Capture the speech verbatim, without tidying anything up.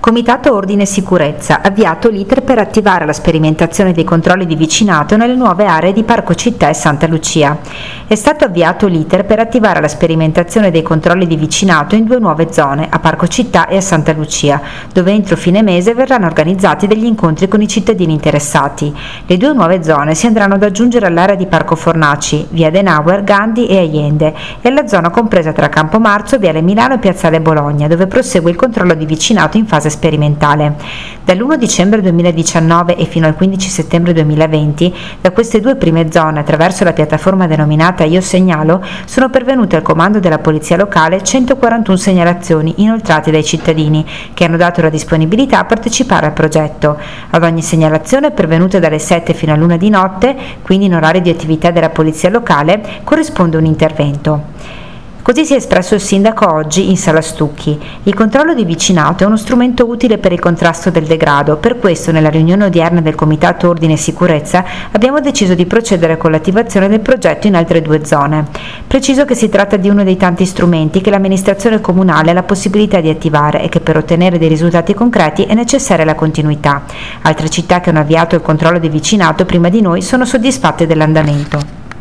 Comitato Ordine e Sicurezza, avviato l'iter per attivare la sperimentazione dei controlli di vicinato nelle nuove aree di Parco Città e Santa Lucia. È stato avviato l'iter per attivare la sperimentazione dei controlli di vicinato in due nuove zone, a Parco Città e a Santa Lucia, dove entro fine mese verranno organizzati degli incontri con i cittadini interessati. Le due nuove zone si andranno ad aggiungere all'area di Parco Fornaci, via Adenauer, Gandhi e Allende, e alla zona compresa tra Campo Marzo, viale Milano e piazzale Bologna, dove prosegue il controllo di vicinato in fase sperimentale. Dall'primo dicembre duemiladiciannove e fino al quindici settembre duemilaventi, da queste due prime zone, attraverso la piattaforma denominata Io Segnalo, sono pervenute al comando della Polizia Locale centoquarantuno segnalazioni inoltrate dai cittadini, che hanno dato la disponibilità a partecipare al progetto. Ad ogni segnalazione pervenuta dalle sette fino all'una di notte, quindi in orario di attività della Polizia Locale, corrisponde un intervento. Così si è espresso il sindaco oggi in Sala Stucchi. Il controllo di vicinato è uno strumento utile per il contrasto del degrado, per questo nella riunione odierna del Comitato Ordine e Sicurezza abbiamo deciso di procedere con l'attivazione del progetto in altre due zone. Preciso che si tratta di uno dei tanti strumenti che l'amministrazione comunale ha la possibilità di attivare e che per ottenere dei risultati concreti è necessaria la continuità. Altre città che hanno avviato il controllo di vicinato prima di noi sono soddisfatte dell'andamento.